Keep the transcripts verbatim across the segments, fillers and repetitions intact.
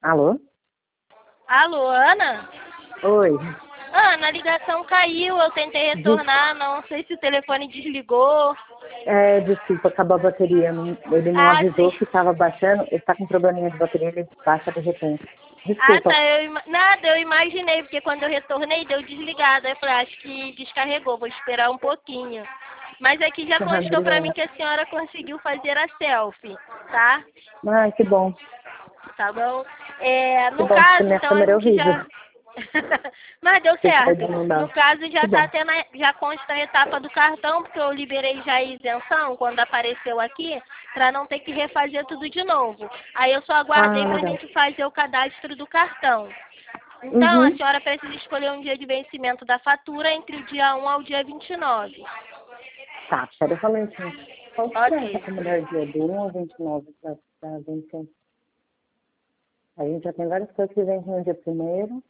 Alô? Alô, Ana? Oi. Ana, a ligação caiu, eu tentei retornar, não sei se o telefone desligou. É, desculpa, acabou a bateria. não- Ele não Ah, avisou sim. que estava baixando. Ele está com probleminha de bateria, ele baixa de repente. Ah, Desculpa. tá, eu, ima- nada, eu imaginei, porque quando eu retornei deu desligado. Aí eu falei, acho que descarregou, vou esperar um pouquinho. Mas aqui já constou pra mim Obrigada. que a senhora conseguiu fazer a selfie, tá? Ah, que bom. Tá bom? É, Que no bom, porque caso, minha então a câmera é gente horrível. já. Mas deu Você certo. pode não No dar. caso, já Que tá bom. até na, já consta a etapa do cartão, porque eu liberei já a isenção quando apareceu aqui, para não ter que refazer tudo de novo. Aí eu só aguardei Ah, para a legal. gente fazer o cadastro do cartão. Então, a Uhum. senhora precisa escolher um dia de vencimento da fatura entre o dia um ao dia vinte e nove. Tá, pera só um minutinho. Qual será que Ok. é o melhor dia? Do um ao vinte e nove para vencer? A gente já tem várias coisas que vencem no dia primeiro.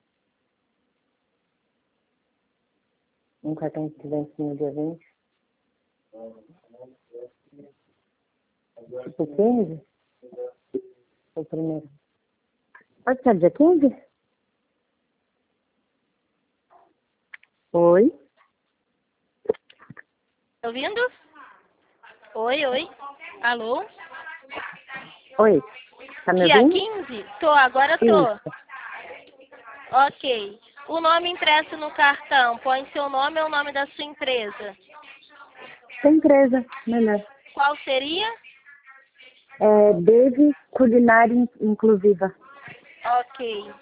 Um cartão que vence no dia vinte. Tipo quinze? O primeiro. Pode ser dia quinze? Oi? Tá ouvindo? Oi, oi. Alô? Oi? Tá me Dia ouvindo? quinze? Tô, agora tô. Isso. Ok. O nome impresso no cartão, põe seu nome ou o nome da sua empresa? Tem empresa, melhor. Qual seria? É Dave Culinária In- Inclusiva. Ok.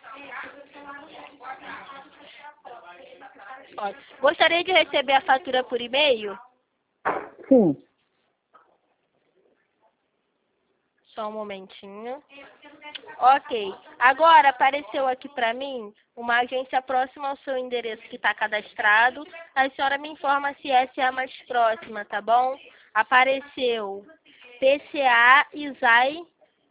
Ó, gostaria de receber a fatura por e-mail? Sim. Só um momentinho. Ok. Agora apareceu aqui para mim uma agência próxima ao seu endereço que está cadastrado. A senhora me informa se essa é a mais próxima, tá bom? Apareceu P C A Isai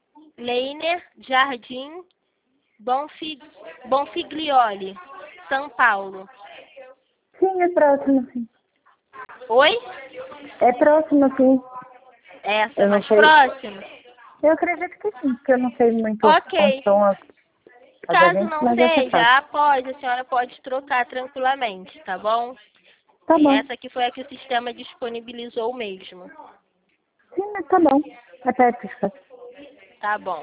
Leiner Jardim Bonfig... Bonfiglioli, São Paulo. Sim, é próximo, sim. Oi? É próximo, sim. Essa é Eu não mais sei. próxima? Eu acredito que sim, porque eu não sei muito onde Ok. estão as, as Caso agências, não mas essa é fácil. seja, após, a senhora pode trocar tranquilamente, tá bom? Tá bom. Essa aqui foi a que o sistema disponibilizou mesmo. Sim, mas tá bom. É perto, fica. Tá bom.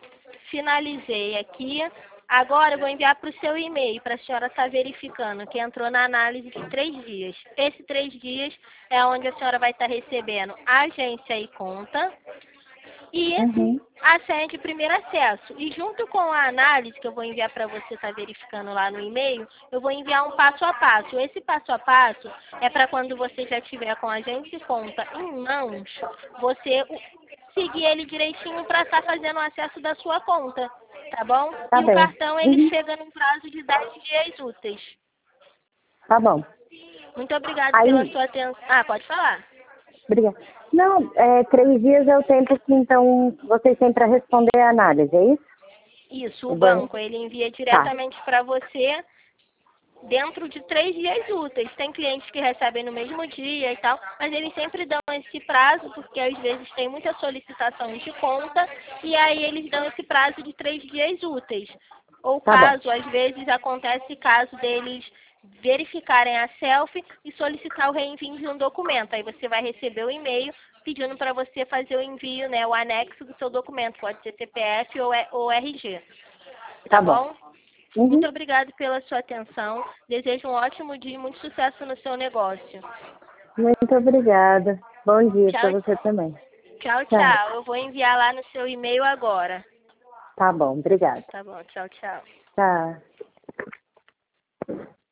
Finalizei aqui. Agora eu vou enviar para o seu e-mail para a senhora estar verificando que entrou na análise de três dias. Esses três dias é onde a senhora vai estar recebendo agência e conta e Uhum. a senha de primeiro acesso. E junto com a análise que eu vou enviar para você estar verificando lá no e-mail, eu vou enviar um passo a passo. Esse passo a passo é para quando você já tiver com a agência e conta em mãos, você seguir ele direitinho para estar fazendo o acesso da sua conta, tá bom? Tá E o bem. cartão ele Uhum. chega num prazo de dez dias úteis. Tá bom. Muito obrigada pela Aí, sua atenção. Ah, pode falar. obrigada. Não, é, três dias é o tempo que, então, vocês têm para responder a análise, é isso? Isso, O o banco. banco, ele envia Tá. diretamente para você dentro de três dias úteis. Tem clientes que recebem no mesmo dia e tal, mas eles sempre dão esse prazo, porque às vezes tem muita solicitação de conta, e aí eles dão esse prazo de três dias úteis. Ou Tá bom. caso, às vezes acontece caso deles verificarem a selfie e solicitar o reenvio de um documento. Aí você vai receber o e-mail pedindo para você fazer o envio, né, o anexo do seu documento, pode ser C P F ou E- ou R G. Tá Tá bom. bom? Muito Uhum. obrigada pela sua atenção. Desejo um ótimo dia e muito sucesso no seu negócio. Muito obrigada. Bom dia para Tchau, você também. tchau, Tchau. tchau. Eu vou enviar lá no seu e-mail agora. Tá bom, obrigada. Tá bom, tchau, tchau. Tchau.